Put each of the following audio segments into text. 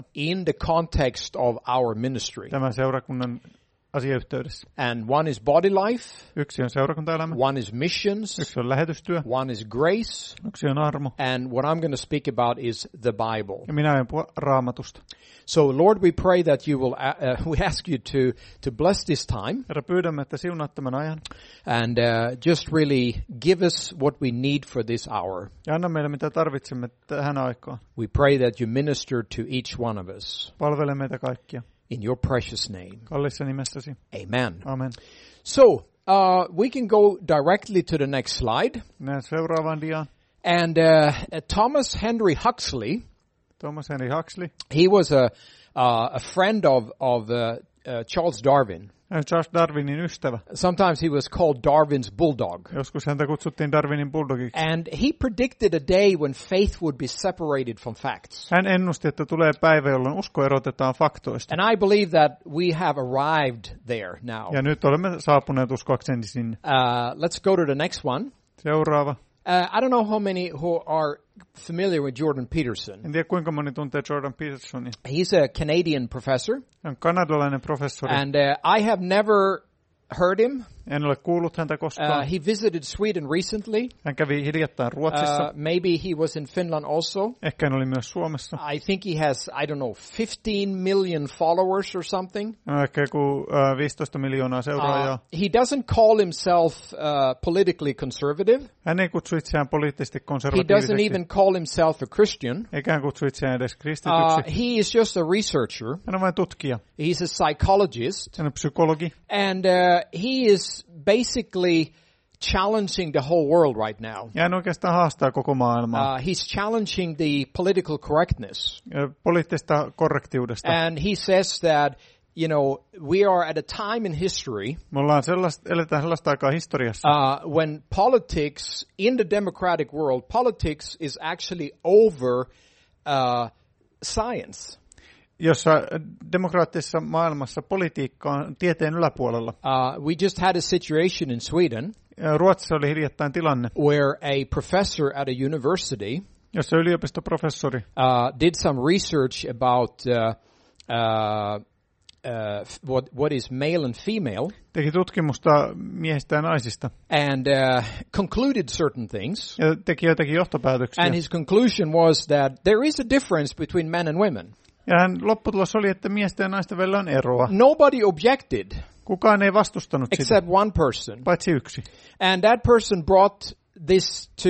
in the context of our ministry. Tämän seurakunnan asiayhteydessä. And one is body life, Yksi on seurakuntaelämä, one is missions, yksi on lähetystyö, one is grace, yksi on armo. and what I'm going to speak about is the Bible. Ja minä aion puhua Raamatusta. So Lord, we pray that you will, we ask you to bless this time Herra, pyydämme, että siunaat tämän ajan. and just really give us what we need for this hour. Ja anna meille, mitä tarvitsemme tähän aikaan. We pray that you minister to each one of us. Palvele meitä kaikkia. In your precious name. Kallissa nimessäsi. Amen. Amen. So, we can go directly to the next slide. Mennään seuraavaan diaan. And Thomas Henry Huxley, Thomas Henry Huxley. he was a friend of Charles Darwin. Hän on Charles Darwinin ystävä. Sometimes he was called Darwin's bulldog. Joskus häntä kutsuttiin Darwinin bulldogiksi. And he predicted a day when faith would be separated from facts. Hän ennusti, että tulee päivä, jolloin usko erotetaan faktoista. And I believe that we have arrived there now. Ja nyt olemme saapuneet uskoakseni sinne. Let's go to the next one. Seuraava. I don't know how many who are familiar with Jordan Peterson. En tiedä, kuinka moni tuntee Jordan Petersonia. He's a Canadian professor. Hän on kanadalainen professori. And I have never heard him. En ole kuullut häntä koskaan. He visited Sweden recently. Hän kävi hiljattain Ruotsissa. Maybe he was in Finland also. Ehkä hän oli myös Suomessa. I think he has, I don't know, 15 million followers or something. Ehkä joku 15 miljoonaa seuraajaa. He doesn't call himself politically conservative. Hän ei kutsu itseään poliittisesti He konservatiiviseksi. doesn't even call himself a Christian. Eikä hän kutsu itseään edes kristityksi. He is just a researcher. Hän on vain tutkija. He's a psychologist. Hän on psykologi. And he is basically challenging the whole world right now. Ja hän oikeastaan haastaa koko maailmaa. He's challenging the political correctness. Poliittista korrektiudesta. And he says that, you know, we are at a time in history Me ollaan eletään sellaista aikaa historiassa, when politics in the democratic world, politics is actually over science. jossa demokraattisessa maailmassa politiikka on tieteen yläpuolella. We just had a situation in Sweden Ruotsissa oli hiljattain tilanne, where a professor at a university jossa yliopistoprofessori did some research about what is male and female, teki tutkimusta miehistä ja naisista and concluded certain things. ja teki joitakin johtopäätöksiä. And his conclusion was that there is a difference between men and women. Ja lopputulos oli, että miesten ja naisten välillä on eroa. Nobody objected Kukaan ei vastustanut sitä, except one person. paitsi yksi. And that person brought this to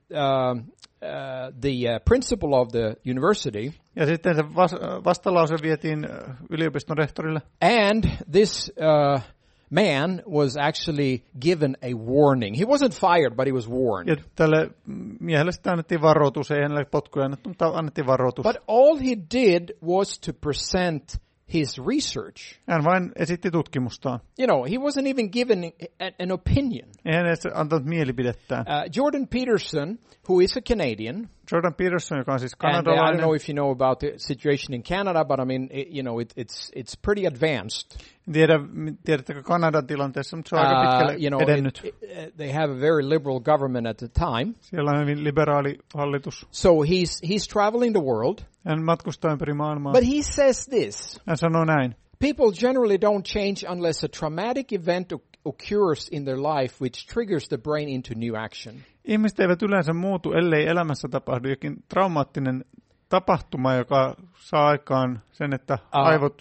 the principal of the university. Ja sitten se vastalause vietiin yliopiston rehtorille. And this man was actually given a warning. He wasn't fired, but he was warned. Ja tälle miehelle sitten annettiin varoitus, ei hänelle potkuja annettu, mutta annettiin varoitus. But all he did was to present his research. Hän vain esitti tutkimustaan. You know, he wasn't even given an opinion. Ei hän edes antanut mielipidettään. Jordan Peterson, who is a Canadian, Jordan Peterson, joka on siis and I kanadalainen. don't know if you know about the situation in Canada, but I mean, it's pretty advanced. Tiedättekö Kanadan tilanteessa, mutta se on aika pitkälle edennyt. They have a very liberal government at the time. Siellä on hyvin liberaali hallitus. So he's traveling the world. Hän matkustaa ympäri maailmaa. But he says this. Hän sanoo näin. People generally don't change unless a traumatic event occurs in their life which triggers the brain into new action. Ihmiset eivät yleensä muutu, ellei elämässä tapahdu jokin traumaattinen tapahtuma, joka saa aikaan sen, että aivot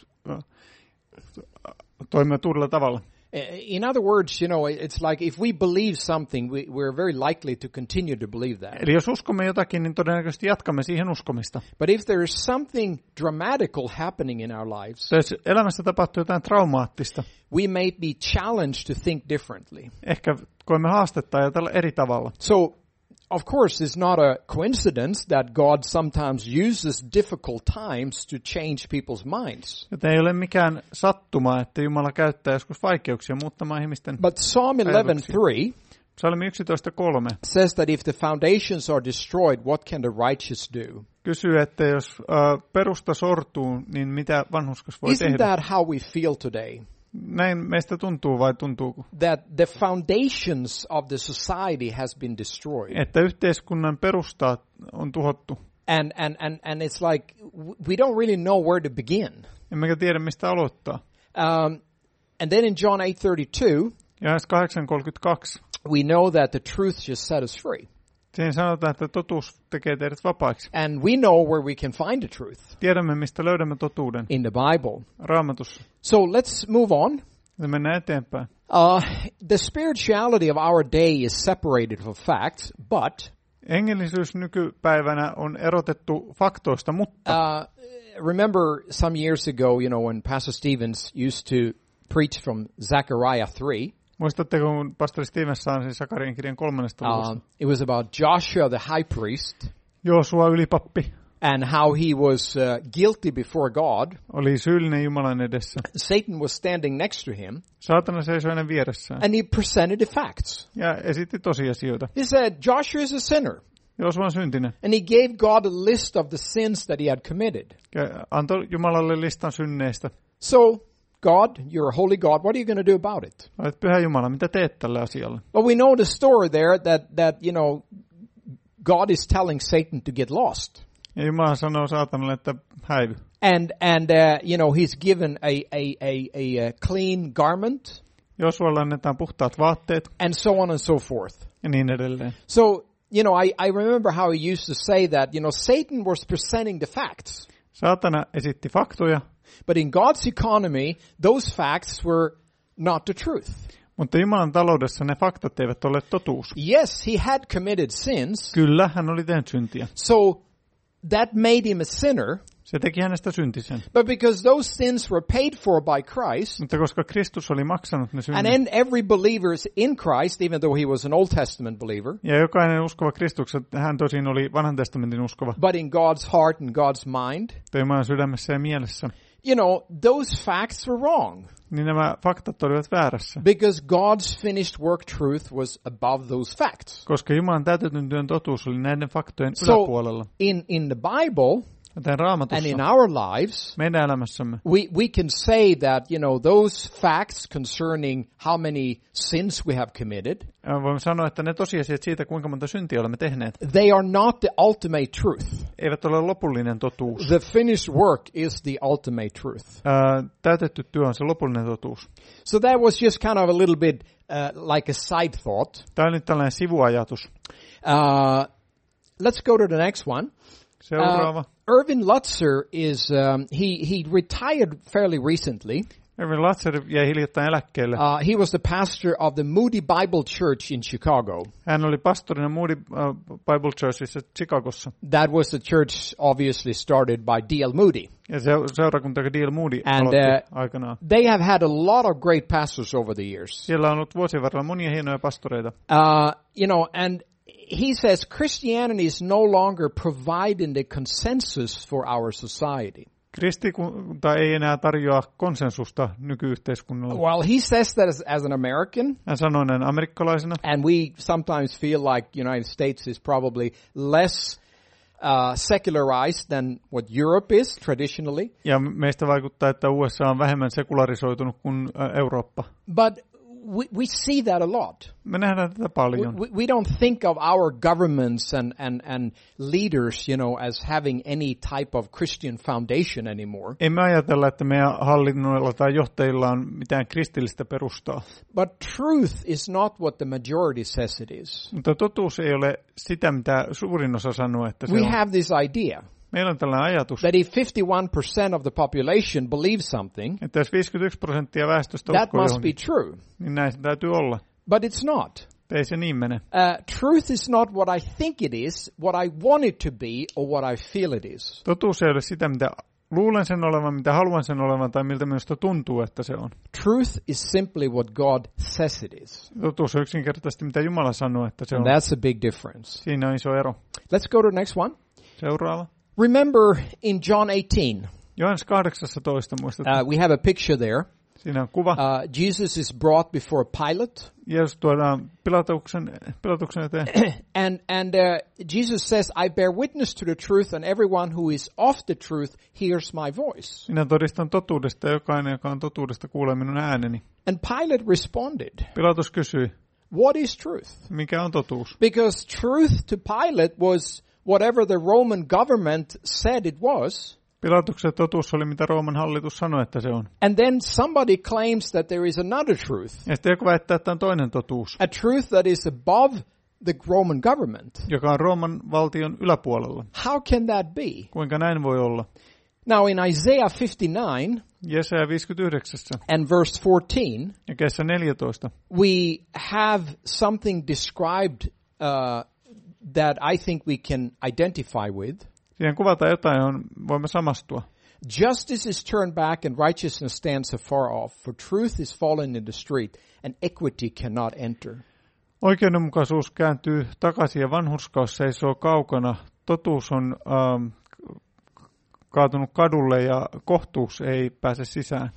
toimivat uudella tavalla. In other words, you know, it's like if we believe something, we're very likely to continue to believe that. Eli jos uskomme jotakin, niin todennäköisesti jatkamme siihen uskomista. But if there is something dramatical happening in our lives, jos elämässä tapahtuu jotain traumaattista, we may be challenged to think differently. Ehkä koemme haastetta ajatella eri tavalla. So, of course, it's not a coincidence that God sometimes uses difficult times to change people's minds. Joten ei ole mikään sattuma, että Jumala käyttää joskus vaikeuksia muuttamaan ihmisten But Psalm 11:3 Psalmi 11:3 says that if the foundations are destroyed, what can the righteous do? Kysyy, että jos perusta sortuu, niin mitä vanhurskas voi Isn't tehdä? that how we feel today? Näin meistä tuntuu vai tuntuuko? That the foundations of the society has been destroyed. Että yhteiskunnan perusta on tuhottu. And it's like we don't really know where to begin. Emmekä tiedä, mistä aloittaa. And then in John 8:32, Johannes 8:32, we know that the truth just set us free. siinä sanotaan, että totuus tekee teidät vapaiksi. And we know where we can find the truth. Tiedämme, mistä löydämme totuuden. In the Bible. Raamatussa. So let's move on. Ja mennään eteenpäin. The spirituality of our day is separated from facts, but Hengellisyys nykypäivänä on erotettu faktoista, mutta remember some years ago, when Pastor Stevens used to preach from Zechariah 3. Muistatteko, kun pastori Stevens saansi Sakarian kirjan 3. luvusta? It was about Joshua the high priest. Joosua ylipappi. And how he was guilty before God. Oli syyllinen Jumalan edessä. Satan was standing next to him. Saatana seisoi hänen vieressään. And he presented the facts. Ja esitti tosiasioita. He said, Joshua is a sinner. Joosua on syntinen. And he gave God a list of the sins that he had committed. Ja antoi Jumalalle listan synneistä. So, God, you're a holy God. What are you going to do about it? Olet pyhä Jumala, mitä teet tälle asialle? Well, we know the story there that God is telling Satan to get lost. Ja Jumala sanoo saatanalle, että häivy. And he's given a clean garment. Joosualle annetaan puhtaat vaatteet. And so on and so forth. Ja niin edelleen. So, I remember how he used to say that, Satan was presenting the facts. Saatana esitti faktoja. But in God's economy, those facts were not the truth. Mutta Jumalan taloudessa ne faktat eivät ole totuus. Yes, he had committed sins. Kyllä, hän oli tehnyt syntiä. So that made him a sinner. Se teki hänestä syntisen. But because those sins were paid for by Christ, mutta koska Kristus oli maksanut ne synnit, and every believer is in Christ, even though he was an Old Testament believer, ja jokainen uskova Kristuksessa, hän tosin oli vanhan testamentin uskova, but in God's heart and God's mind, Jumalan sydämessä ja mielessä, those facts were wrong. Niin nämä faktat olivat väärässä. Because God's finished work truth was above those facts. Koska Jumalan täytetyn työn totuus oli näiden faktojen yläpuolella. In the Bible, and in our lives, meidän elämässämme, we can say that, those facts concerning how many sins we have committed, voimme sanoa, että ne tosiasiat siitä, kuinka monta syntiä olemme tehneet, they are not the ultimate truth. Eivät ole lopullinen totuus. The finished work is the ultimate truth. Täytetty työ on se lopullinen totuus. So that was just kind of a little bit like a side thought. Tämä on nyt tällainen sivuajatus. Let's go to the next one. Seuraava. Irvin Lutzer is, he retired fairly recently. Irvin Lutzer jäi hiljattain eläkkeelle. He was the pastor of the Moody Bible Church in Chicago. Hän oli pastorina Moody Bible Churchissa Chicagossa. That was the church obviously started by D.L. Moody. Ja seurakunta D.L. Moody aloitti aikanaan. They have had a lot of great pastors over the years. Siellä on ollut vuosien varrella monia hienoja pastoreita. And he says Christianity is no longer providing the consensus for our society. Kristikunta ei enää tarjoa konsensusta nykyyhteiskunnalle. Well, he says that as an American. Hän sanoo näin amerikkalaisena. And we sometimes feel like United States is probably less secularized than what Europe is traditionally. Ja meistä vaikuttaa, että USA on vähemmän sekularisoitunut kuin Eurooppa. But we see that a lot. Me nähdään tätä paljon. We don't think of our governments and leaders, as having any type of Christian foundation anymore. Emme ajatella, että meidän hallinnoilla tai johtajilla on mitään kristillistä perustaa. But truth is not what the majority says it is. Mutta totuus ei ole sitä, mitä suurin osa sanoo, että se on. We have this idea. Meillä on tällainen ajatus, that if 51% of the population believes something, että jos 51% väestöstä that uskoo must johonkin, be true. niin näin se täytyy olla. But it's not. Ei se niin mene. Truth is not what I think it is, what I want it to be, or what I feel it is. Totuus ei ole sitä, mitä luulen sen olevan, mitä haluan sen olevan, tai miltä minusta tuntuu, että se on. Truth is simply what God says it is. Totuus on yksinkertaisesti, mitä Jumala sanoo, että se and on. That's a big difference. Siinä on iso ero. Let's go to the next one. Seuraava. Remember in John 18. Johannes 18 muistetaan. We have a picture there. Siinä on kuva. Jesus is brought before Pilate. Jeesus tuodaan Pilatuksen eteen. and Jesus says, I bear witness to the truth, and everyone who is of the truth hears my voice. Minä todistan totuudesta, jokainen, joka on totuudesta, kuulee minun ääneni. And Pilate responded. Pilatus kysyi, what is truth? mikä on totuus? Because truth to Pilate whatever the Roman government said it was. Pilatuksen totuus oli, mitä Rooman hallitus sanoi, että se on. And then somebody claims that there is another truth. Ja sitten joku väittää, että on toinen totuus. A truth that is above the Roman government. Joka on Rooman valtion yläpuolella. How can that be? Kuinka näin voi olla? Now in Isaiah 59 Jesaja 59 and verse 14, ja kesä 14, we have something described that I think we can identify with. Siihen kuvataan jotain, johon voimme samastua. Justice is turned back and righteousness stands afar off, for truth is fallen in the street and equity cannot enter. Oikeudenmukaisuus kääntyy takaisin ja vanhurskaus seisoo kaukana. Totuus on kaatunut kadulle ja kohtuus ei pääse sisään.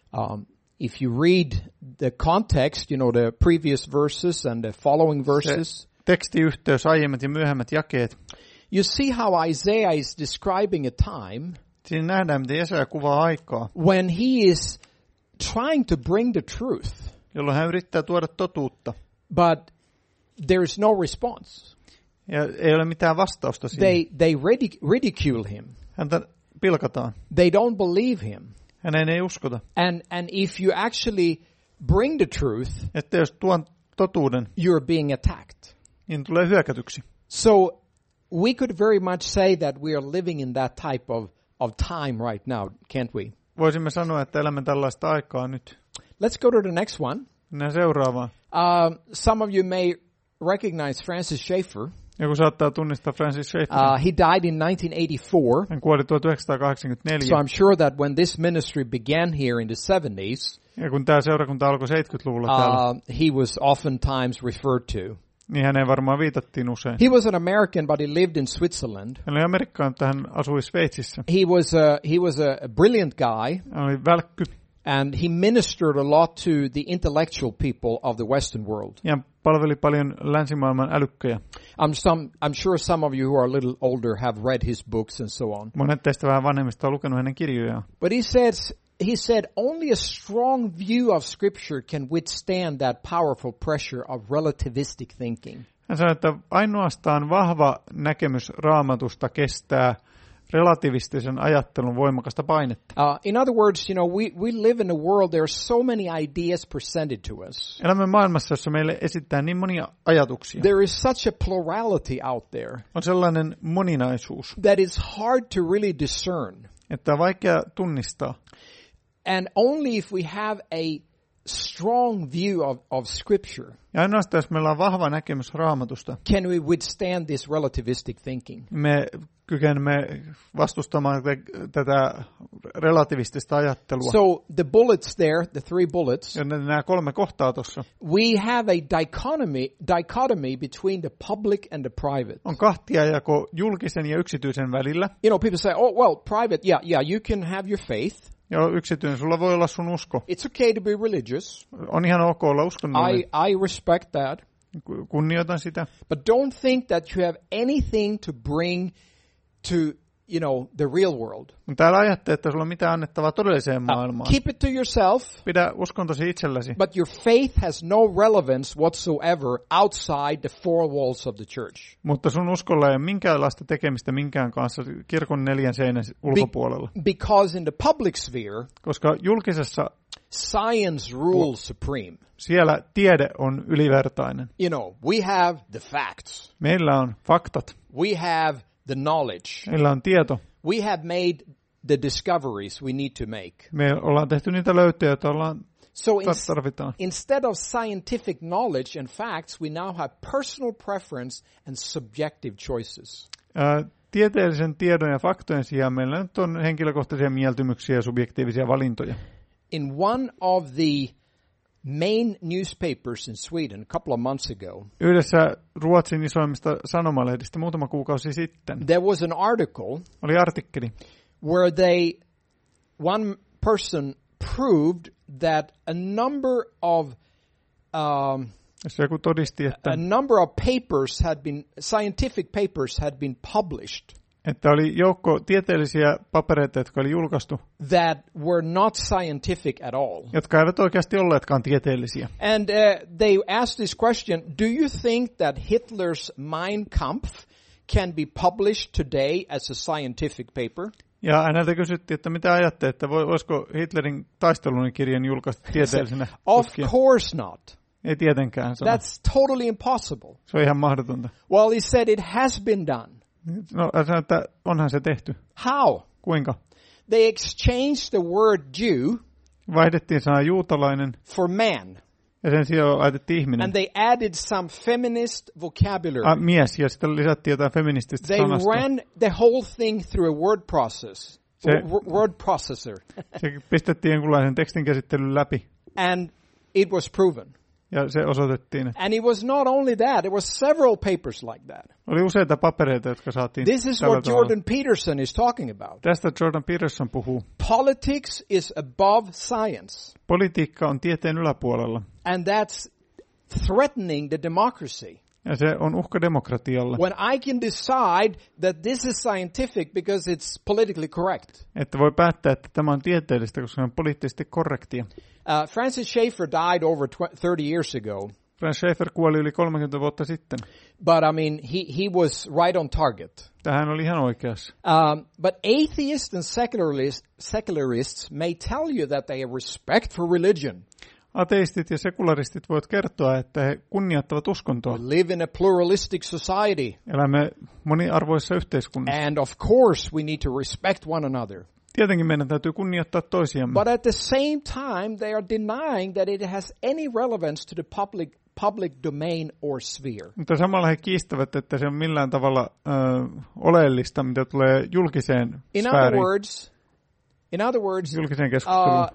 If you read the context, you know, the previous verses and the following verses, tekstiyhteys, aiemmat ja myöhemmät jakeet. You see how Isaiah is describing a time siinä nähdään, miten Jesaja kuvaa aikaa, when he is trying to bring the truth, jolloin hän yrittää tuoda totuutta. But there is no response. Ja ei ole mitään vastausta siihen. They ridicule him. Häntä pilkataan. They don't believe him. Häneen ei uskota. And if you actually bring the truth, että jos tuon totuuden, you're being attacked. Niin tulee hyökätyksi. So we could very much say that we are living in that type of time right now, can't we? Voisimme sanoa, että elämme tällaista aikaa nyt. Let's go to the next one. Mennään seuraavaan. Some of you may recognize Francis Schaeffer. Joku saattaa tunnistaa Francis Schaeffer. He died in 1984. Hän kuoli 1984. So I'm sure that when this ministry began here in the 70s, ja kun tämä seurakunta alkoi 70-luvulla täällä, he was oftentimes referred to. Niin häneen varmaan viitattiin usein. He was an American, but he lived in Switzerland. Hän oli amerikkalainen, mutta hän asui Sveitsissä. He was a brilliant guy. Hän oli välkky. And he ministered a lot to the intellectual people of the Western world. Ja palveli paljon länsimaailman älykköjä. I'm sure some of you who are a little older have read his books and so on. Monet teistä vähän vanhemmista on lukenut hänen kirjojaan. But he said only a strong view of Scripture can withstand that powerful pressure of relativistic thinking. Hän sanoi, että ainoastaan vahva näkemys Raamatusta kestää relativistisen ajattelun voimakasta painetta. In other words, you know, we live in a world, there are so many ideas presented to us. Elämme maailmassa, jossa meille esittää niin monia ajatuksia. There is such a plurality out there. On sellainen moninaisuus. That is hard to really discern. Että on vaikea tunnistaa. And only if we have a strong view of Scripture, ja ainoastaan jos meillä on vahva näkemys Raamatusta, can we withstand this relativistic thinking. Me kykenemme vastustamaan tätä relativistista ajattelua. So the bullets there, the three bullets, ja nämä kolme kohtaa tuossa. We have a dichotomy between the public and the private. On kahtiajako julkisen ja yksityisen välillä. You know, people say, oh well, private, yeah, you can have your faith. Ja yksityinen, sulla voi olla sun usko. It's okay to be religious. On ihan ok olla uskonnollinen. I respect that. Kunnioitan sitä. But don't think that you have anything to bring to, you know, the real world. Mutta älä ajattele, että sulla on mitään annettavaa todelliseen maailmaan. Keep it to yourself. Pidä uskontosi itsellesi. But your faith has no relevance whatsoever outside the four walls of the church. Mutta sun uskolla ei ole minkäänlaista tekemistä minkään kanssa kirkon neljän seinän ulkopuolella. Because in the public sphere, koska julkisessa science rules supreme. Siellä tiede on ylivertainen. You know, we have the facts. Meillä on faktat. We have the knowledge. Meillä on tieto. We have made the discoveries we need to make. Me ollaan tehty niitä löytöjä, joita tarvitaan. Instead of scientific knowledge and facts, we now have personal preference and subjective choices. Tieteellisen tiedon ja faktojen sijaan meillä nyt on henkilökohtaisia mieltymyksiä ja subjektiivisia valintoja. In one of the main newspapers in Sweden a couple of months ago, yhdessä Ruotsin isoimmista sanomalehdistä muutama kuukausi sitten, there was an article, oli artikkeli, where one person proved that a number of joku todisti, että a number of scientific papers had been published. Että oli joukko tieteellisiä papereita, jotka oli julkaistu, that were not scientific at all. Jotka eivät oikeasti olleetkaan tieteellisiä. And they asked this question, do you think that Hitler's Mein Kampf can be published today as a scientific paper. Ja häneltä kysyttiin, että mitä ajatte, että voisiko Hitlerin taistelunikirjan julkaista tieteellisenä Of tutkijana? course not. Ei tietenkään sano. That's totally impossible. Se on ihan mahdotonta. Well, he said it has been done. No, hän sanoi, että onhan se tehty. How? Kuinka? They exchanged the word Jew Vaihdettiin sana juutalainen for man. ja sen sijaan laitettiin ihminen. And they added some feminist vocabulary. Mies ja sitten lisättiin jotain feminististä They sanasta. ran the whole thing through a word process. Word processor. Se pistettiin jonkunlaisen tekstinkäsittelyn läpi. And it was proven. Ja se osoitettiin. And it was not only that, there was several papers like that. Oli useita papereita, jotka saatiin This is tällä what tavalla. Jordan Peterson is talking about. Tästä Jordan Peterson puhuu. Politics is above science. Politiikka on tieteen yläpuolella. And that's threatening the democracy. Ja se on uhka demokratialle. When I can decide that this is scientific because it's politically correct. Että voi päättää, että tämä on tieteellistä, koska se on poliittisesti korrektia. Francis Schaeffer died over 30 years ago. Francis Schaeffer kuoli yli 30 vuotta sitten. But I mean, he was right on target. Tähän oli ihan oikeassa. But atheists and secularists may tell you that they have respect for religion. Ateistit ja sekularistit voivat kertoa, että he kunnioittavat uskontoa. We live in a pluralistic society. Elämme moniarvoisessa yhteiskunnassa. And of course we need to respect one another. Tietenkin meidän täytyy kunnioittaa toisiamme. But at the same time they are denying that it has any relevance to the public domain or sphere. Mutta samalla he kiistävät, että se on millään tavalla oleellista, mitä tulee julkiseen sfääriin. In other words, julkiseen keskusteluun.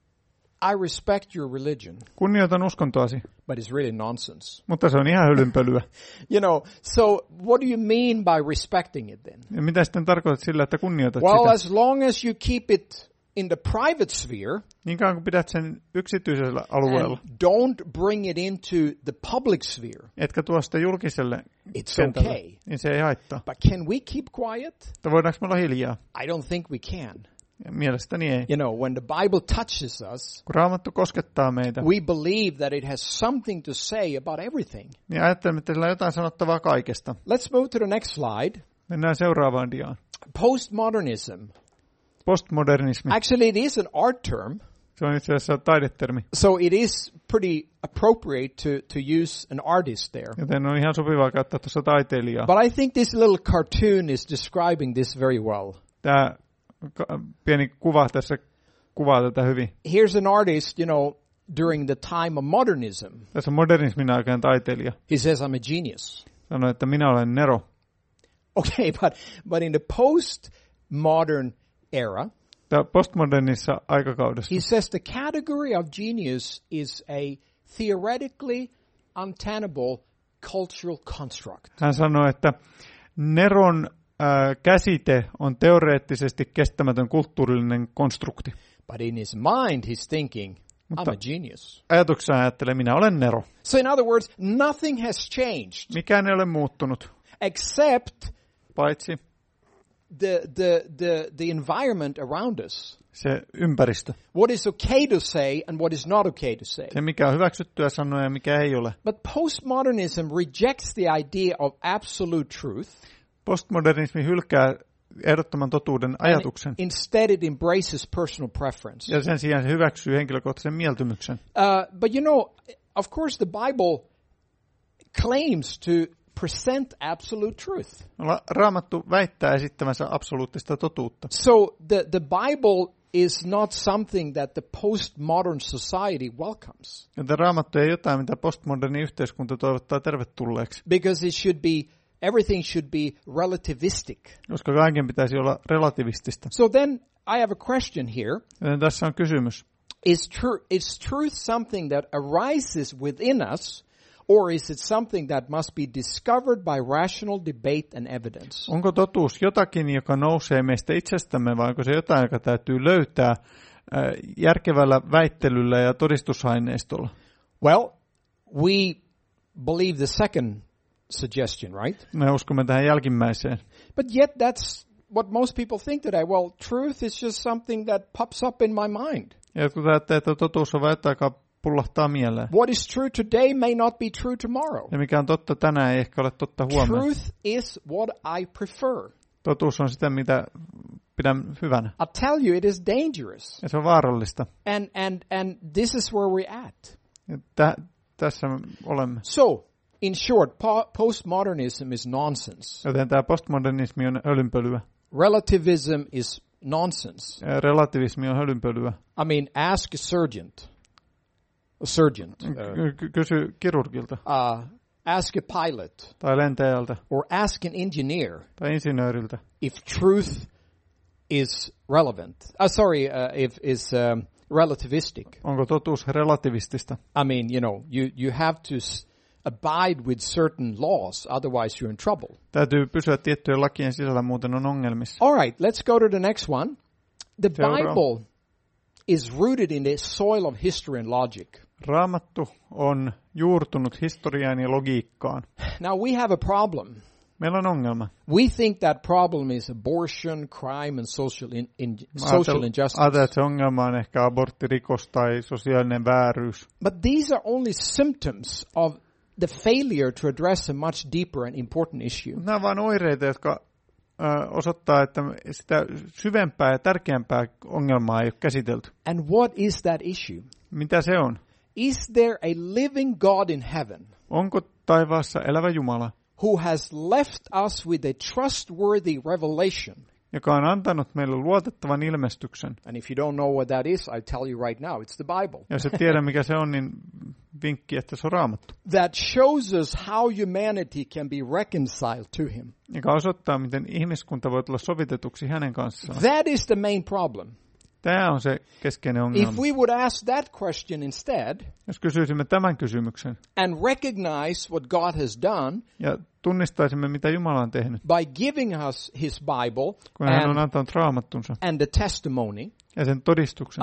I respect your religion. Kunnioitan uskontoasi. But it's really nonsense. Mutta se on ihan hölynpölyä. You know, so what do you mean by respecting it then? Ja mitä sitten tarkoitat sillä, että kunnioitat well, sitä? as long as you keep it in the private sphere, niin kauan kun pidät sen yksityisellä alueella, and don't bring it into the public sphere, etkä tuo sitä julkiselle it's kentälle, okay. niin se ei haittaa. But can we keep quiet? Mutta voidaanko me olla hiljaa? I don't think we can. Ja mielestäni ei. You know, when the Bible touches us, kun Raamattu koskettaa meitä, we believe that it has something to say about everything. Niin ajattelemme, että sillä on jotain sanottavaa kaikesta. Let's move to the next slide. Mennään seuraavaan diaan. Postmodernism. Postmodernismi. Actually, it is an art term. Se on itse asiassa taidetermi. So it is pretty appropriate to use an artist there. Joten on ihan sopivaa käyttää tuossa taiteilijaa. But I think this little cartoon is describing this very well. Tämä pieni kuva tässä kuvaa tätä hyvin. Here's an artist, you know, during the time of modernism. Tässä modernismin aikaan taiteilija. He says, I'm a genius. Sanoi, että minä olen nero. Okay, but in the post-modern era, postmodernissa aikakaudessa, he says the category of genius is a theoretically untenable cultural construct. Hän sanoi, että neron käsite on teoreettisesti kestämätön kulttuurillinen konstrukti. But in his mind he's thinking, I'm a genius. Ajatuksena ajattelee, minä olen nero. So in other words, nothing has changed. Mikään ei ole muuttunut. Except paitsi the environment around us. Se ympäristö. What is okay to say and what is not okay to say. Se mikä on hyväksyttyä sanoa ja mikä ei ole. But postmodernism rejects the idea of absolute truth. Postmodernismi hylkää ehdottoman totuuden ajatuksen. Instead it embraces personal preference. Ja sen sijaan se hyväksyy henkilökohtaisen mieltymyksen. But you know, of course the Bible claims to present absolute truth. Raamattu väittää esittämänsä absoluuttista totuutta. So the Bible is not something that the postmodern society welcomes. Joten Raamattu ei jotain, mitä postmoderni yhteiskunta toivottaa tervetulleeksi. Because everything should be relativistic. Koska kaiken pitäisi olla relativistista. So then I have a question here. Joten tässä on kysymys. Is truth something that arises within us, or is it something that must be discovered by rational debate and evidence? Onko totuus jotakin, joka nousee meistä itsestämme, vai onko se jotain, joka täytyy löytää järkevällä väittelyllä ja todistusaineistolla? Well, we believe the second suggestion, right? Me uskomme tähän jälkimmäiseen. But yet that's what most people think today. Well, truth is just something that pops up in my mind. Ja jotkut ajattelevat, että totuus on vain jotain, joka pullahtaa mieleen. What is true today may not be true tomorrow. Ja mikä on totta tänään, ei ehkä ole totta huomenna. Truth is what I prefer. Totuus on sitä, mitä pidän hyvänä. I'll tell you, it is dangerous. Ja se on vaarallista. And this is where we're at. Ja tässä olemme. So, in short, postmodernism is nonsense. Joten tämä postmodernismi on hölynpölyä. Relativism is nonsense. Ja relativismi on hölynpölyä. I mean, ask a surgeon. Kysy kirurgilta. Ask a pilot. Tai lentäjältä. Or ask an engineer. Tai insinööriltä. If truth is relevant. If is relativistic. Onko totuus relativistista? I mean, you have to abide with certain laws, otherwise you're in trouble. Täytyy pysyä tiettyjen lakien sisällä, muuten on ongelmissa. All right, let's go to the next one. The Bible is rooted in the soil of history and logic. Raamattu on juurtunut historiaan ja logiikkaan. Now we have a problem. Meillä on ongelma. We think that problem is abortion, crime and social injustice. Ajatellaan, että se ongelma on ehkä abortti, rikos tai sosiaalinen vääryys. But these are only symptoms of the failure to address a much deeper and important issue. Nämä ovat vain oireita, jotka osoittaa, että sitä syvempää ja tärkeämpää ongelmaa ei ole käsitelty. And what is that issue? Mitä se on? Is there a living God in heaven? Onko taivaassa elävä Jumala, who has left us with a trustworthy revelation? joka on antanut meille luotettavan ilmestyksen. And if you don't know what that is, I tell you right now, it's the Bible. Ja jos et tiedä, mikä se on, niin vinkki, että se on Raamattu. That shows us how humanity can be reconciled to him. Joka osoittaa, miten ihmiskunta voi tulla sovitetuksi hänen kanssaan. That is the main problem. Tämä on se keskeinen ongelma. If we would ask that question instead, jos kysyisimme tämän kysymyksen, and recognize what God has done, ja tunnistaisimme, mitä Jumala on tehnyt, by giving us His Bible, kun hän on antanut Raamattunsa, and the testimony, ja sen todistuksen,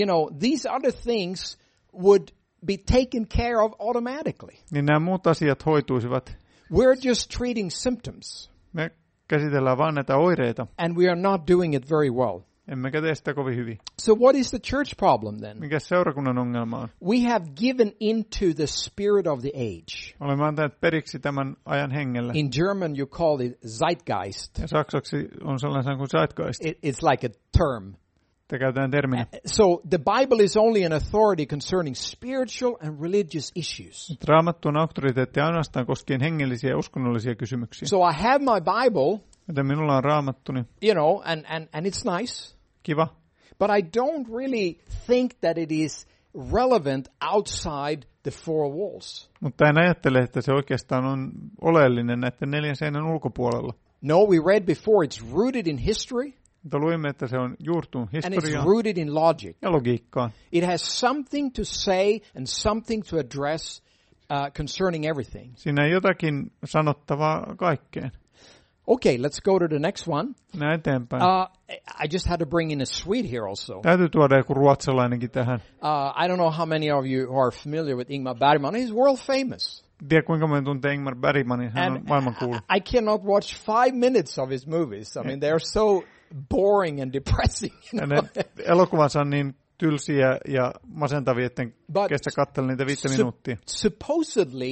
these other things would be taken care of automatically. Niin nämä muut asiat hoituisivat. We're just treating symptoms. Me käsitellään vain näitä oireita. And we are not doing it very well. Emmekä tee sitä kovin hyvin. So what is the church problem then? Mikä seurakunnan ongelma on? We have given into the spirit of the age. Olemme antaneet periksi tämän ajan hengelle. In German you call it Zeitgeist. Ja saksaksi on sellainen kuin Zeitgeist. It's like a term. Käytetään terminä. So the Bible is only an authority concerning spiritual and religious issues. Raamattu on auktoriteetti ainoastaan koskien hengellisiä ja uskonnollisia kysymyksiä. So I have my Bible. Joten minulla on Raamattuni. And it's nice. Kiva. But I don't really think that it is relevant outside the four walls. Mutta en ajattele, että se oikeastaan on oleellinen näiden 4 seinän ulkopuolella. No, we read before it's rooted in history. Mutta luimme, että se on juurtunut historiaan and it's rooted in logic. Ja logiikkaan. It has something to say and something to address concerning everything. Siinä on jotakin sanottavaa kaikkeen. Okay, let's go to the next one. Mennään eteenpäin. I just had to bring in a Swede here also. Täytyy tuoda joku ruotsalainenkin tähän. I don't know how many of you are familiar with Ingmar Bergman. He's world famous. Tiedä kuinka moni tuntee Ingmar Bergmanin. Hän on maailmankuulu. I cannot watch 5 minutes of his movies. I mean, they're so boring and depressing. Elokuvansa on niin tylsiä ja masentavia, etten kestä katsella niitä 5 minuuttia. Supposedly,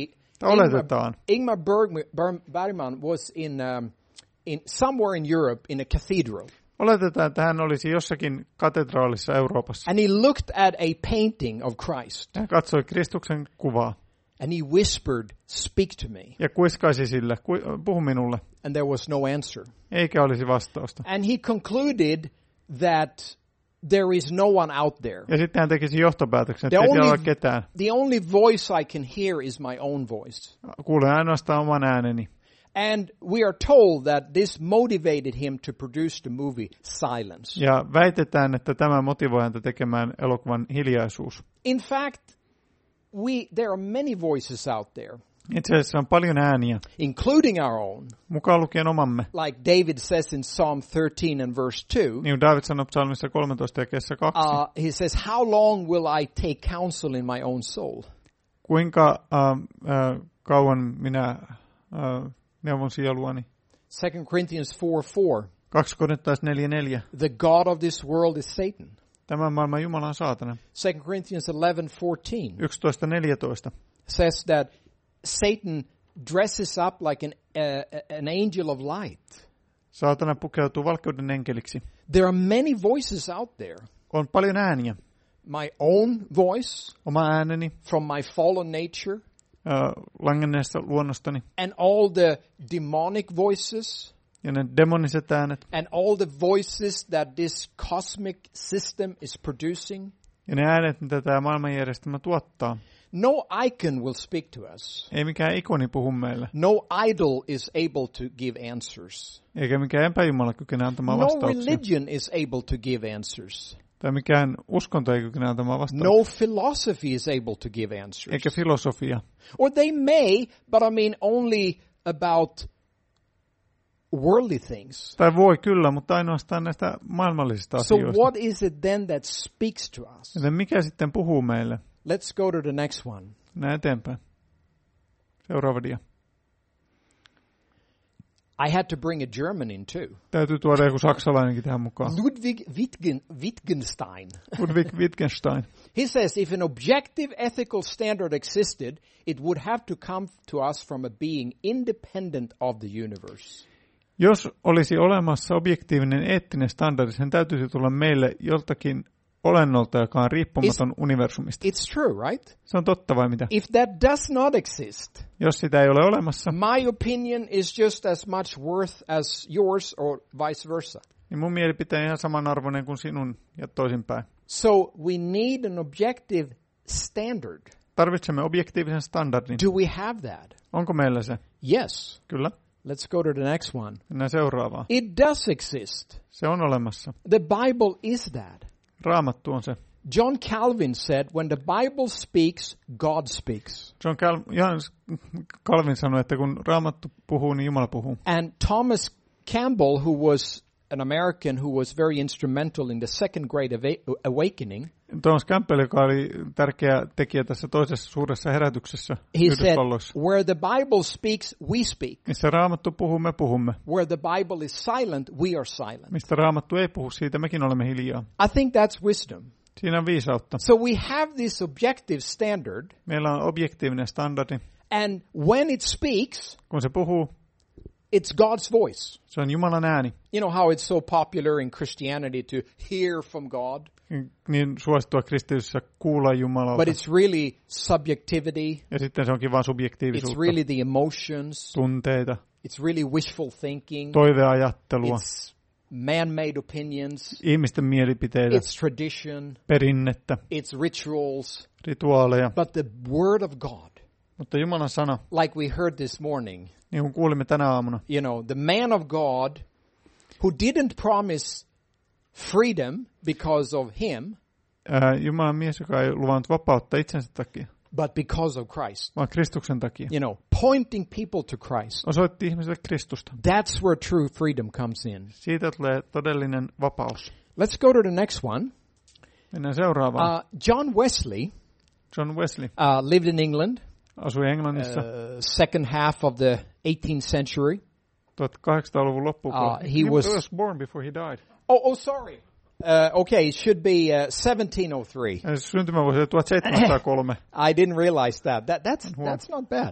Ingmar Bergman was in somewhere in Europe in a cathedral. Oletetaan, että hän olisi jossakin katedraalissa Euroopassa. And he looked at a painting of Christ. Hän katsoi Kristuksen kuvaa. And he whispered, "Speak to me." Ja kuiskaisi sille, puhu minulle. And there was no answer. Eikä olisi vastausta. And he concluded that there is no one out there. Ja sitten hän tekisi johtopäätöksen, että ei siellä ole ketään. The only voice I can hear is my own voice. Kuulen ainoastaan oman ääneni. And we are told that this motivated him to produce the movie Silence. Ja väitetään, että tämä motivoi häntä tekemään elokuvan Hiljaisuus. In fact, there are many voices out there. Itse asiassa on paljon ääniä. Including our own. Mukaan lukien omamme. Like David says in Psalm 13 and verse 2. Niin David sanoo psalmissa 13 jakeessa 2. He says, "How long will I take counsel in my own soul?" Kuinka kauan minä neuvon sieluani. 2 Corinthians 4:4. 2 Korintalaiset 4:4. The god of this world is Satan. Tämän maailman Jumala on saatana. 2 Corinthians 11:14 11:14 says that Satan dresses up like an angel of light. Saatana pukeutuu valkeuden enkeliksi. There are many voices out there. On paljon ääniä. My own voice Oma ääneni from my fallen nature, langenneessa luonnostani and all the demonic voices, ja ne demoniset äänet and all the voices that this cosmic system is producing. ja ne äänet, mitä tämä maailmanjärjestelmä tuottaa. No icon will speak to us. Ei mikään ikoni puhu meille. No idol is able to give answers. Eikä mikään epäjumala kykene antamaan No vastauksia. religion is able to give answers. Tai mikään uskonto ei kykene antamaan vastauksia. No philosophy is able to give answers. Eikä filosofia. Or they may, but I mean only about worldly things. Tai voi kyllä, mutta ainoastaan näistä maailmallisista So asioista. what is it then that speaks to us? Joten mikä sitten puhuu meille? Let's go to the next one. Näin eteenpäin. Seuraava dia. I had to bring a German in too. Täytyy tuoda joku saksalainenkin tähän mukaan. Ludwig Wittgenstein. Ludwig Wittgenstein. He says if an objective ethical standard existed, it would have to come to us from a being independent of the universe. Jos olisi olemassa objektiivinen eettinen standardi, sen täytyisi tulla meille joltakin olennolta, joka on riippumaton universumista. It's true, right? Se on totta vai mitä? If that does not exist, Jos sitä ei ole olemassa, my opinion is just as much worth as yours or vice versa. niin mun mielipiteeni on ihan samanarvoinen kuin sinun ja toisinpäin. So we need an objective standard. Tarvitsemme objektiivisen standardin. Do we have that? Onko meillä se? Yes. Kyllä. Let's go to the next one. Mennään seuraavaan. It does exist. Se on olemassa. The Bible is that. Raamattu on se. John Calvin said, when the Bible speaks, God speaks. Johannes Calvin sanoi, että kun Raamattu puhuu, niin Jumala puhuu. And Thomas Campbell, who was an American who was very instrumental in the Second Great Awakening, Thomas Campbell, joka oli tärkeä tekijä tässä toisessa suuressa herätyksessä he said, Yhdysvalloissa. where the Bible speaks, we speak. Missä Raamattu puhuu, me puhumme. Where the Bible is silent, we are silent. Mistä Raamattu ei puhu, siitä mekin olemme hiljaa. I think that's wisdom. Siinä on viisautta. So we have this objective standard, Meillä on objektiivinen standardi. and when it speaks, Kun se puhuu, it's God's voice. se on Jumalan ääni. You know how it's so popular in Christianity to hear from God? Niin suosittua kristityssä kuulla Jumalalta. But it's really subjectivity. Ja sitten se onkin vain It's subjektiivisuutta. really the emotions. Tunteita, It's really wishful thinking. toiveajattelua, It's man-made opinions. ihmisten mielipiteitä, It's tradition. perinnettä, It's rituals. rituaaleja. But the Word of God, Mutta Jumalan sana, like we heard this morning, niin kuin kuulimme tänä aamuna, you know, the man of God who didn't promise freedom because of him, Jumalan mies, joka ei luvannut vapautta itsensä takia, but because of Christ. vaan Kristuksen takia. You know, pointing people to Christ. Osoitti ihmiselle Kristusta. That's where true freedom comes in. Siitä tulee todellinen vapaus. Let's go to the next one. Mennään seuraavaan. John Wesley John Wesley lived in England, asui Englannissa second half of the 18th century. 1800-luvun loppupuolella. He was born before he died. Oh, sorry. Okay, it should be 1703. Syntymävuosi oli 1703. I didn't realize that. That's not bad.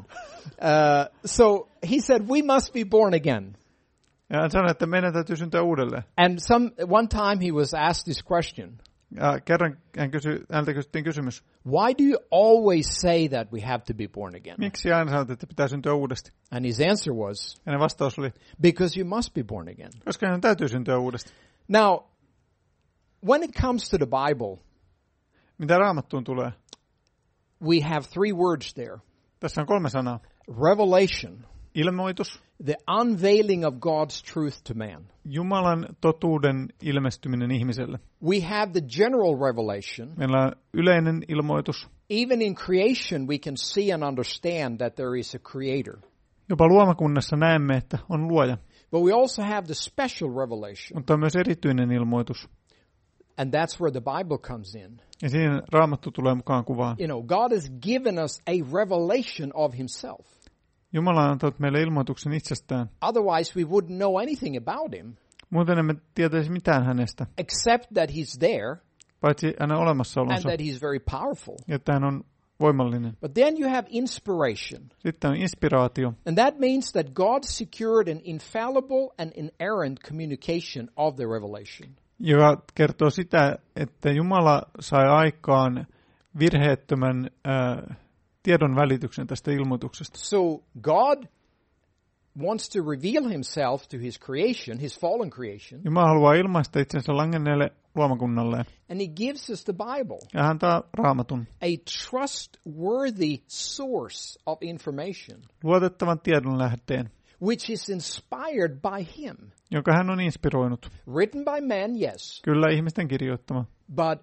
So he said, we must be born again. Ja hän sanoi, että meidän täytyy syntyä uudelleen. And one time he was asked this question. Ja kerran häneltä kysyttiin kysymys. Why do you always say that we have to be born again? Miksi aina sanot, että pitää syntyä uudesti? And his answer was, Hänen vastaus oli, because you must be born again. koska hänen täytyy syntyä uudesti. Now, when it comes to the Bible, Mitä Raamattuun tulee? we have three words there. Tässä on 3 sanaa. Revelation, Ilmoitus, the unveiling of God's truth to man. Jumalan totuuden ilmestyminen ihmiselle. We have the general revelation. Meillä on yleinen ilmoitus. Even in creation, we can see and understand that there is a creator. Jopa luomakunnassa näemme, että on luoja. But we also have the special revelation. Mutta on myös erityinen ilmoitus. And that's where the Bible comes in. Ja siinä Raamattu tulee mukaan kuvaan. You know, God has given us a revelation of himself. Jumala on antanut meille ilmoituksen itsestään. Otherwise, we wouldn't know anything about him. Muuten emme tietäisi mitään hänestä. Except that he's there. paitsi hänen and olemassaolonsa, that he's very powerful. että hän on voimallinen. But then you have inspiration. Sitten on inspiraatio, And that means that God secured an infallible and inerrant communication of the revelation. joka kertoo sitä, että Jumala sai aikaan virheettömän tiedon välityksen tästä ilmoituksesta. So God wants to reveal himself to his creation, his fallen creation, Jumala haluaa ilmaista itsensä langenneelle luomakunnalleen. and he gives us the Bible, Ja hän antaa Raamatun, a trustworthy source of information, luotettavan tiedon lähteen, which is inspired by him. jonka hän on inspiroinut. Written by men, yes, Kyllä ihmisten kirjoittama, but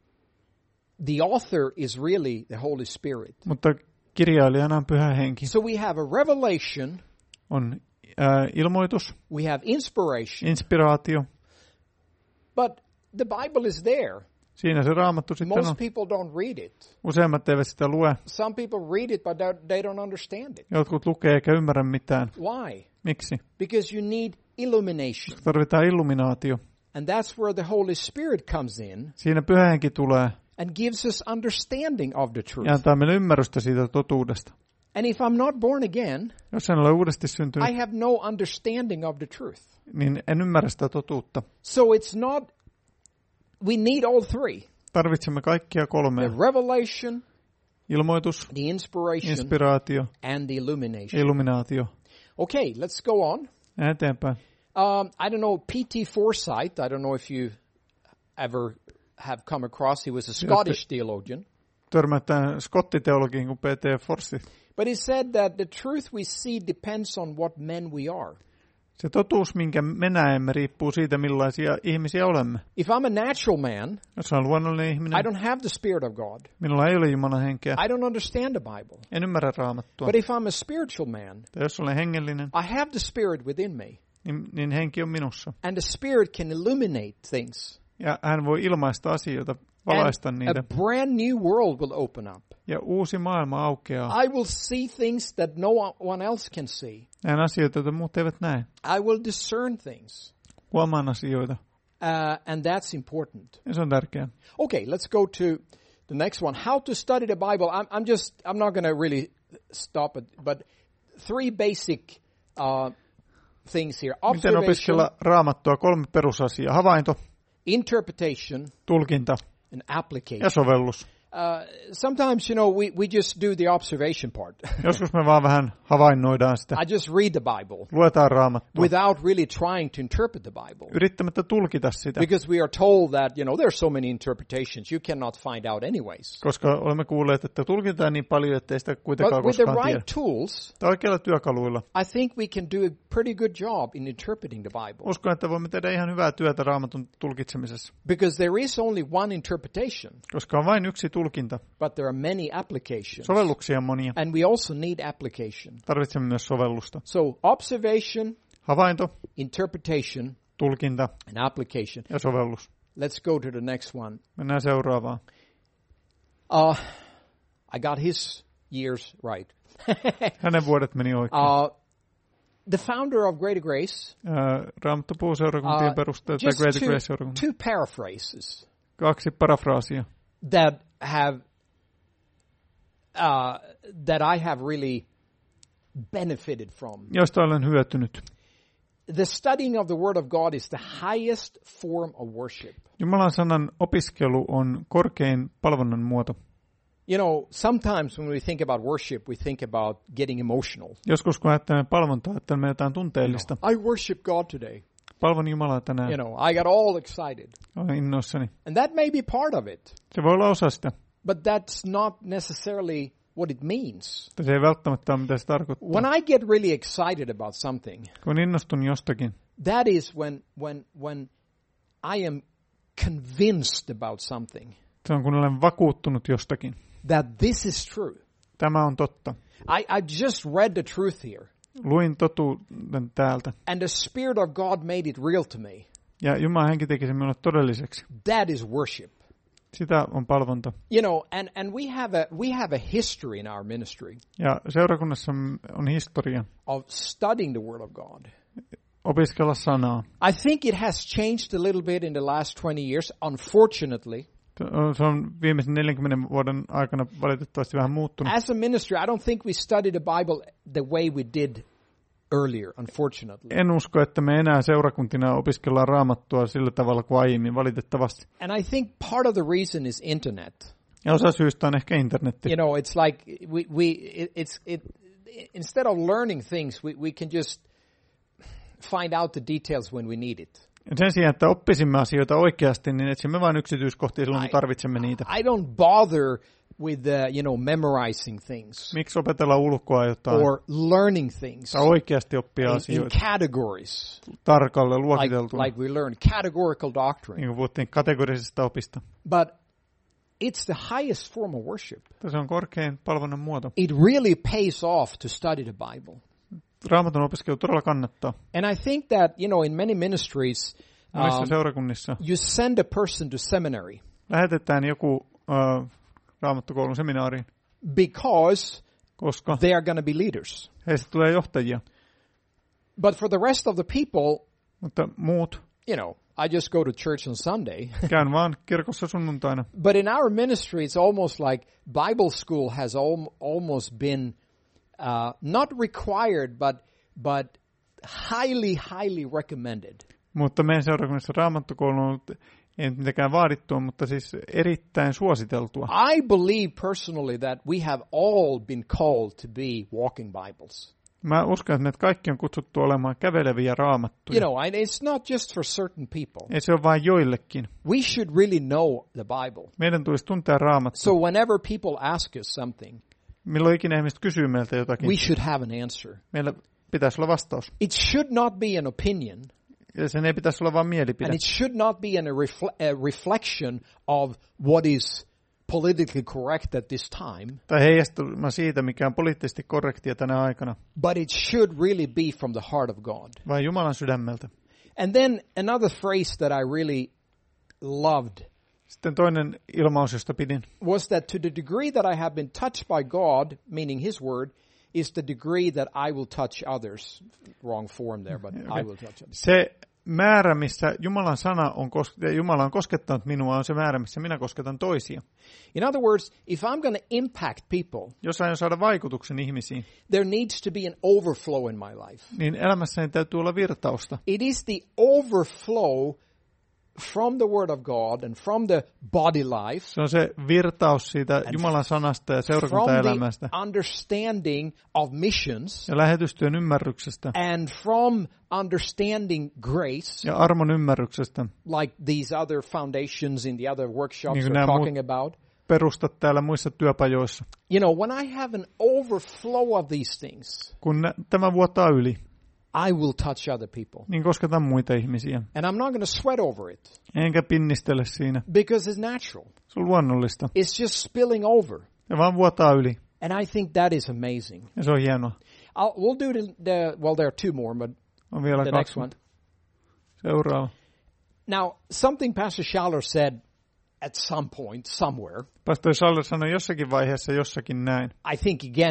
the author is really the Holy Spirit. mutta kirjailijana on Pyhä Henki. So we have a revelation, On ilmoitus, we have inspiration, inspiraatio. but the Bible is there. Siinä se Raamattu sitten on. Most people don't read it. Useimmat eivät sitä lue. Some people read it, but they don't understand it. Jotkut lukee eikä ymmärrä mitään. Why? Miksi? Because you need illumination. Tarvitaan illuminaatio. And that's where the Holy Spirit comes in Siinä Pyhä Henki tulee and gives us understanding of the ja truth. antaa meille ymmärrystä siitä totuudesta. And if I'm not born again, Jos en ole uudesti syntynyt, I have no understanding of the truth. niin en ymmärrä sitä totuutta. So it's not, we need all three. Tarvitsemme kaikkia The kolmea. revelation, Ilmoitus, the inspiration, inspiraatio, and the illumination. illuminaatio. Okay, let's go on. Ja eteenpäin. I don't know, P.T. Forsyth, I don't know if you ever have come across, he was a Scottish theologian. Törmätään skottiteologiin kuin P.T. Forsyth. But he said that the truth we see depends on what men we are. Se totuus, minkä me näemme, riippuu siitä, millaisia ihmisiä olemme. If I'm a natural man, Jos olen luonnollinen I ihminen, don't have the Spirit of God. minulla ei ole Jumalan henkeä. I don't understand the Bible. En ymmärrä Raamattua. But if I'm a spiritual man, Tai jos olen hengellinen, I have the Spirit within me. niin henki on minussa. And the Spirit can illuminate things. Ja hän voi ilmaista asioita, valaista And niitä. a brand new world will open up. Ja uusi maailma aukeaa. I will see things that no one else can see. Näen asioita, joita muut eivät näe. I will discern things. Huomaan asioita. And that's important. Ja se on tärkeää. Okay, let's go to the next one. How to study the Bible. I'm not going to really stop it, but three basic things here. Miten Observation, opiskella Raamattua? 3 perusasiaa. Havainto, interpretation, tulkinta and application. ja sovellus. Sometimes, we just do the observation part. Joskus me vaan vähän havainnoidaan sitä. I just read the Bible Luetaan Raamattua. without really trying to interpret the Bible. Yrittämättä tulkita sitä. Because we are told that, there's so many interpretations, you cannot find out anyways. Koska olemme kuulleet, että tulkitaan niin paljon, ettei sitä But kuitenkaan with the koskaan tiedä. right tools, Tai oikeilla työkaluilla. I think we can do a pretty good job in interpreting the Bible. Uskon, että voimme tehdä ihan hyvää työtä Raamatun tulkitsemisessa. Because there is only one interpretation, Koska on vain yksi tulkinta. but there are many applications. Sovelluksia on monia. And we also need application. Tarvitsemme myös sovellusta. So observation, Havainto, interpretation, tulkinta and application. ja sovellus. Let's go to the next one. Mennään seuraavaan. I got his years right. Hänen vuodet meni oikein. The founder of Greater Grace, Raamattu puuseurakuntien perustaja tai just Greater Grace-seurakunta. two paraphrases 2 parafraasia, that I have really benefited from. joista olen hyötynyt. The studying of the Word of God is the highest form of worship. Jumalan sanan opiskelu on korkein palvonnan muoto. Sometimes when we think about worship, we think about getting emotional. Joskus kun ajattelemme palvontaa, ajattelemme jotain tunteellista. I worship God today. Palvon Jumalaa tänään. I got all excited. Olen innoissani. And that may be part of it, Se voi olla osa sitä, but that's not necessarily what it means. mutta se ei välttämättä ole, mitä se tarkoittaa. When I get really excited about something, Kun innostun jostakin, that is when I am convinced about something, se on kun olen vakuuttunut jostakin. that this is true. Tämä on totta. I just read the truth here, Luin totuuden täältä. and the Spirit of God made it real to me. Ja Jumalan henki teki sen minulle todelliseksi. That is worship. Sitä on palvonta. And we have a history in our ministry Ja seurakunnassa on historia of studying the Word of God. opiskella sanaa. I think it has changed a little bit in the last 20 years, unfortunately. Se on viimeisen 40 vuoden aikana valitettavasti vähän muuttunut. As a ministry, I don't think we study the Bible the way we did earlier, unfortunately. En usko, että me enää seurakuntina opiskellaan Raamattua sillä tavalla kuin aiemmin, valitettavasti. And I think part of the reason is internet. Ja osa syystä on ehkä internetti. You know, it's like instead of learning things, we can just find out the details when we need it. Sen sijaan, että oppisimme asioita oikeasti, niin etsimme vain yksityiskohtia silloin, kun tarvitsemme niitä. I don't bother with memorizing things. Miksi opetella ulkoa jotain? Or learning things. Tai oikeasti oppia asioita. In categories. Tarkalleen luokiteltuna. Like we learned categorical doctrine. Niin kuin puhuttiin kategorisesta opista. But it's the highest form of worship. Se on korkein palvonnan muoto. It really pays off to study the Bible. Raamatun opiskelu todella kannattaa. And I think that, in many ministries, seurakunnissa you send a person to seminary. Lähetetään joku raamattukoulun seminaariin. Koska they are going to be leaders. Heistä tulee johtajia. But for the rest of the people, mutta muut, I just go to church on Sunday. Käyn vaan kirkossa sunnuntaina. But in our ministry, it's almost like Bible school has almost been not required, but highly recommended. Mutta meidän seurakunnassa raamattukoulu on ei mitenkään vaadittua, mutta siis erittäin suositeltua. I believe personally that we have all been called to be walking Bibles. Mä uskon, että meidät kaikki on kutsuttu olemaan käveleviä raamattuja. And it's not just for certain people. Ei se ole vain joillekin. We should really know the Bible. Meidän tulisi tuntea raamattua. So whenever people ask us something, milloin ikinä ihmiset kysyy meiltä jotakin, we should have an answer. Meillä pitäisi olla vastaus. It should not be an opinion. Ja sen ei pitäisi olla vain mielipide. And it should not be a reflection of what is politically correct at this time. Tai heijastuma siitä, mikä on poliittisesti korrektia tänä aikana. But it should really be from the heart of God. Vai Jumalan sydämeltä. And then another phrase that I really loved. Sitten toinen ilmaus, josta pidin, was that to the degree that I have been touched by God, meaning His word, is the degree that I will touch others. Wrong form there, but I will touch others. Se määrä, missä Jumalan sana on Jumala on koskettanut minua, on se määrä, missä minä kosketan toisia. In other words, if I'm going to impact people, jos aion saada vaikutuksen ihmisiin, there needs to be an overflow in my life. Niin elämässäni täytyy olla virtausta. It is the overflow from the word of God and from the body life. Se on se virtaus siitä Jumalan sanasta ja seurakuntaelämästä. From the understanding of missions. Ja lähetystyön ymmärryksestä. And from understanding grace. Ja armon ymmärryksestä. Like these other foundations in the other workshops we're talking about. Perustat täällä muissa työpajoissa. When I have an overflow of these things. Kun tämä vuotaa yli. I will touch other people. Niin kosketan muita ihmisiä. And I'm not going to sweat over it. Enkä pinnistele siinä. Because it's natural. Se on luonnollista. It's just spilling over. Ja vaan vuotaa yli. And I think that is amazing. Ja se on hienoa. We'll do there are two more, but on vielä the next one. Seuraava. Now, something Pastor Schaller said at some point, somewhere. Pastor Schaller sanoi jossakin vaiheessa jossakin näin. I think again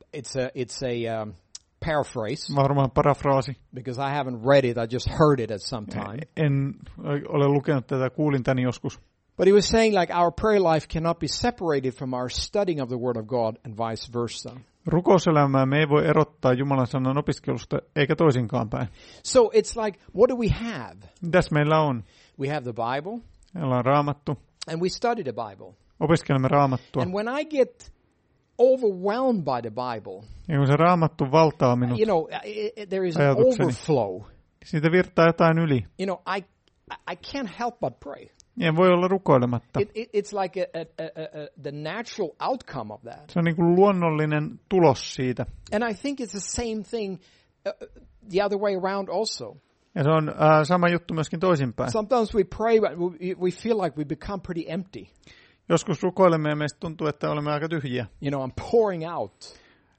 it's a paraphrase. Varmaan parafraasi. Because I haven't read it, I just heard it at some time. En ole lukenut tätä, kuulin tän joskus. But he was saying like our prayer life cannot be separated from our studying of the Word of God and vice versa. Rukouselämää me ei voi erottaa Jumalan sanan opiskelusta eikä toisinkaan päin. So it's like, what do we have? Mitäs meillä on? We have the Bible. Meillä on Raamattu. And we study the Bible. Opiskelemme Raamattua. And when I get overwhelmed by the Bible, ja kun se Raamattu valtaa minut, there is an overflow. Siitä virtaa jotain yli. I can't help but pray. En voi olla rukoilematta. It's like the natural outcome of that. Se on niin kuin luonnollinen tulos siitä. And I think it's the same thing the other way around also. Ja se on sama juttu myöskin toisinpäin. Sometimes we pray, but we feel like we become pretty empty. Joskus rukoilemme ja meistä tuntuu, että olemme aika tyhjiä. I'm pouring out.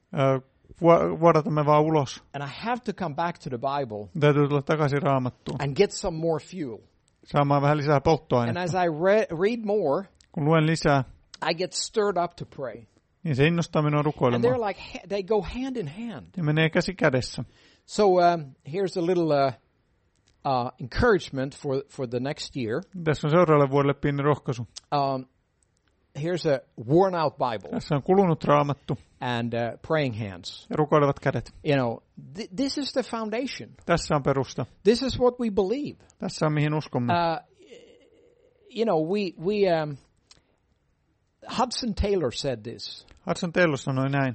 Vuodatamme vaan ulos. And I have to come back to the Bible. Täytyy tulla takaisin Raamattuun. And get some more fuel. Saamaan vähän lisää polttoainetta. And as I read more, kun luen lisää, I get stirred up to pray. Niin se innostaa minua rukoilemaan. And they go hand in hand. Ne menee käsi kädessä. So here's a little encouragement for the next year. Tässä on seuraavalle vuodelle pieni rohkaisu. Here's a worn out Bible. Tässä on kulunut raamattu And praying hands. ja rukoilevat kädet. You know, this is the foundation. Tässä on perusta. This is what we believe. Tässä on mihin uskomme. You know, Hudson Taylor said this. Hudson Taylor sanoi näin.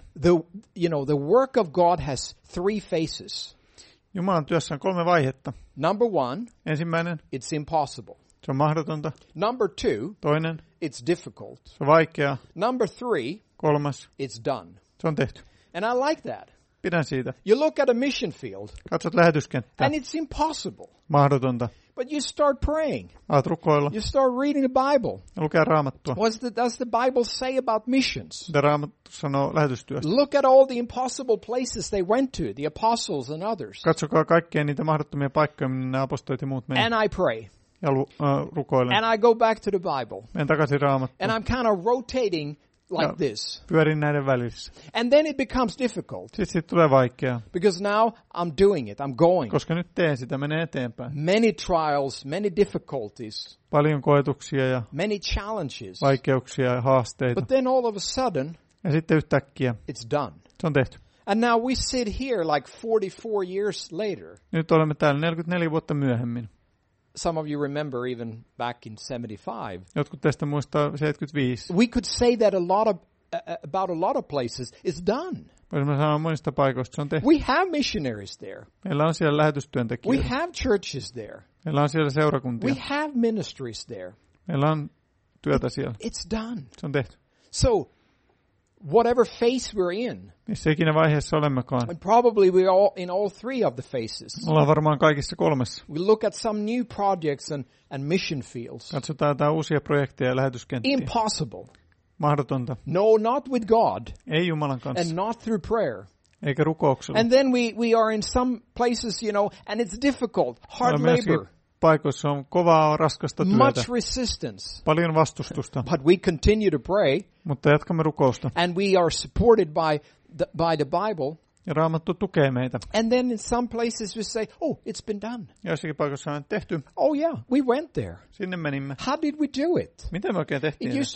The work of God has 3 phases. Jumalan työssä on 3 vaihetta. Number 1, Ensimmäinen, it's impossible. se on mahdotonta. Number 2, Toinen, it's difficult. se on vaikeaa. Number 3, Kolmas, it's done. se on tehty. And I like that. Pidän siitä. You look at a mission field, Katsot lähetyskenttää. and it's impossible. Mahdotonta. But you start praying. Alat rukoilla You start reading the Bible. ja lukea raamattua. What does the Bible say about missions? Mitä raamattu sanoo lähetystyöstä? Look at all the impossible places they went to, the apostles and others. Katsokaa kaikkia niitä mahdottomia paikkoja, minne nämä apostolit ja muut menivät. And I pray. Ja rukoilen. And I go back to the Bible. Menen takaisin raamattuun. And I'm kind of rotating like this. Pyörin näiden välissä. And then it becomes difficult. Sitten siitä tulee vaikeaa. Because now I'm doing it. I'm going. Koska nyt teen sitä, menee eteenpäin. Many trials, many difficulties, Paljon koetuksia ja many challenges. vaikeuksia ja haasteita. But then all of a sudden, Ja sitten yhtäkkiä it's done. se on tehty. And now we sit here like 44 years later. Nyt olemme täällä 44 vuotta myöhemmin. Some of you remember even back in 75. Jotkut teistä muistaa 75. We could say that about a lot of places it's done. Voisimme sanoa monista paikoista, se on tehty. We have missionaries there. Meillä on siellä We lähetystyöntekijöitä. have churches there. Meillä on siellä seurakuntia. We have ministries there. Meillä on työtä siellä. It's done. Se on tehty. So, whatever phase we're in, Missä ikinä vaiheessa olemmekaan. and probably we're all in all 3 of the phases. Ollaan varmaan kaikissa 3. We look at some new projects and mission fields. Katsotaan jotain uusia projekteja ja lähetyskenttiä. Impossible. Mahdotonta. No, not with God, Ei Jumalan kanssa. and not through prayer. Eikä rukouksella. And then we are in some places, and it's difficult, hard Olemme jossakin labor, paikoissa on kovaa, raskasta työtä. much resistance. Paljon vastustusta. But we continue to pray, Mutta jatkamme rukousta. and we are supported by the Bible. Ja Raamattu tukee meitä. And then in some places we say, oh, it's been done. Jossakin paikoissa on tehty. Oh yeah, we went there. Sinne menimme. How did we do it? Miten me oikein tehtiin? We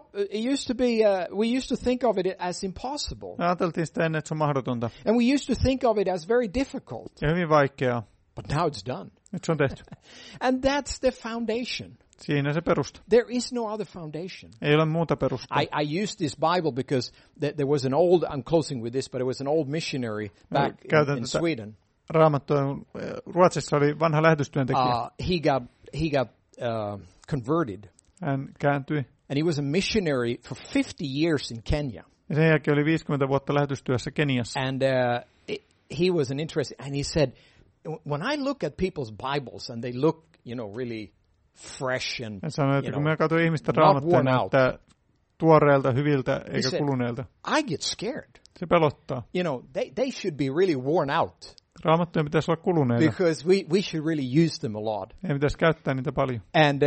used to think of it as impossible. Me ajateltiin sitä ennen, että se on mahdotonta. And we used to think of it as very difficult. Ja hyvin vaikeaa. But now it's done. Nyt se on tehty. And that's the foundation. Siinä se perusta. There is no other foundation. Ei ole muuta perustaa. I used this Bible because there was an old, I'm closing with this, but it was an old missionary back in Sweden. Raamattua. Ruotsissa oli vanha lähetystyöntekijä. He got converted. Hän kääntyi. And he was a missionary for 50 years in Kenya. Ja sen jälkeen oli 50 vuotta lähetystyössä Keniassa. And he was an interesting, and he said, when I look at people's Bibles and they look, really fresh and, Hän sanoi, että kun minä katson ihmisten raamattuja, näyttää tuoreelta, hyviltä eikä kuluneelta. I get scared. Se pelottaa. They should be really worn out. Raamattujen pitäisi olla kuluneita. Because we should really use them a lot. Ei pitäisi käyttää niitä paljon. And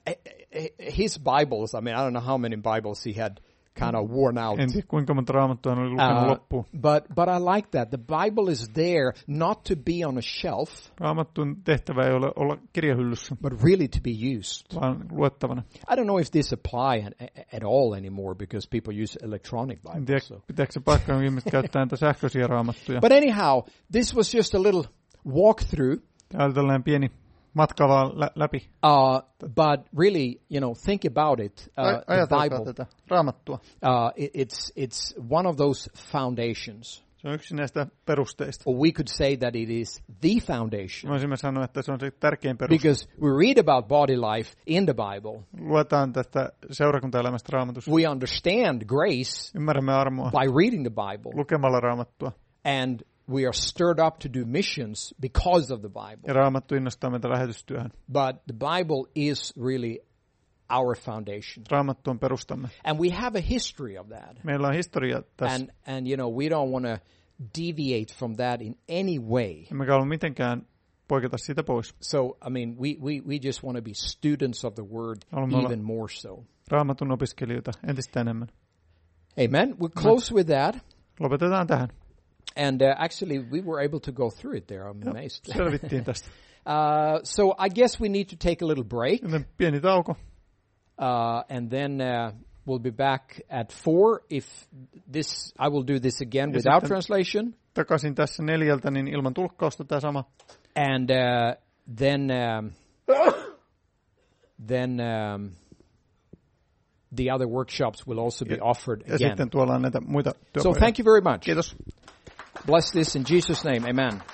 his Bibles, I don't know how many Bibles he had kind of worn out. En tiedä, kuinka monta raamattua hän oli lukenut loppuun. But I like that. The Bible is there not to be on a shelf. Raamattun tehtävä ei ole olla kirjahyllyssä, but really to be used. vaan luettavana. I don't know if this apply at all anymore because people use electronic Bibles. En tiedä, pitääkö se paikka, kun ihmiset käyttää näitä sähköisiä raamattuja. But anyhow, this was just a little walkthrough. Tämä oli tällainen pieni matka vaan läpi. But really, think about it. The Bible, tätä raamattua. It's one of those foundations. Se on yksi näistä perusteista. Or we could say that it is the foundation. Voisimme sanoa, että se on se tärkein peruste. Because we read about body life in the Bible. Luetaan tästä seurakuntaelämästä raamatusta. We understand grace Ymmärrämme armoa by reading the Bible. Lukemalla raamattua. And we are stirred up to do missions because of the Bible. Ja raamattu innostaa meitä lähetystyöhön. But the Bible is really our foundation. Raamattu on perustamme. And we have a history of that. Meillä on historia tässä. And we don't want to deviate from that in any way. Emmekä halua mitenkään poiketa siitä pois. So, we just want to be students of the word even more so. Raamatun opiskelijoita entistä enemmän. Amen. We'll close with that. Lopetetaan tähän. And actually, we were able to go through it there. I'm amazed. Selvittiin tästä. So I guess we need to take a little break. Joten pieni tauko. And then we'll be back at 4. I will do this again without translation. Takaisin tässä 4, niin ilman tulkkausta tämä sama. And then the other workshops will also be offered ja again. Sitten tuolla on näitä muita työpajoja. So thank you very much. Kiitos. Bless this in Jesus' name. Amen.